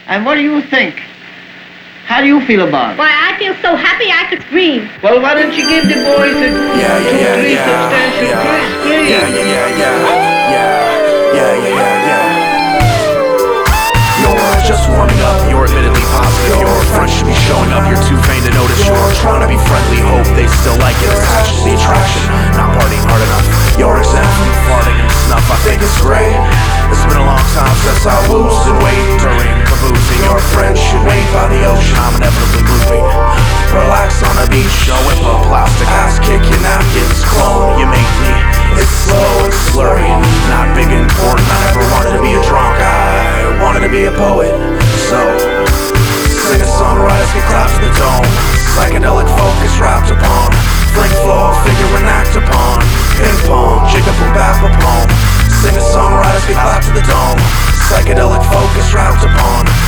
And what do you think? How do you feel about it? Why, I feel so happy I could scream. Well, why don't you give the boys a three substantial kiss, please? You're just warming up, you're admittedly positive. Your friends should be showing up, you're too vain to notice. You're trying to be friendly, hope they still like it. Attached to the attraction, not partying hard enough. You're exempt from farting and snuff, I think it's great. It's been a long time since I loosened weight during caboozing. Your friends should wait by the ocean, I'm inevitably moving. Relax on the beach, I'll whip a plastic ass, kick your napkins, clone, you make me. It's slow and slurry, not big and important. I never wanted to be a drunk, I wanted to be a poet. So, sing a song, rise, get claps to the dome. Psychedelic focus wrapped upon fling flow, figure and act upon ping pong, jig up and back a poem. Sing a song, rise, get clap to the dome. Psychedelic focus wrapped upon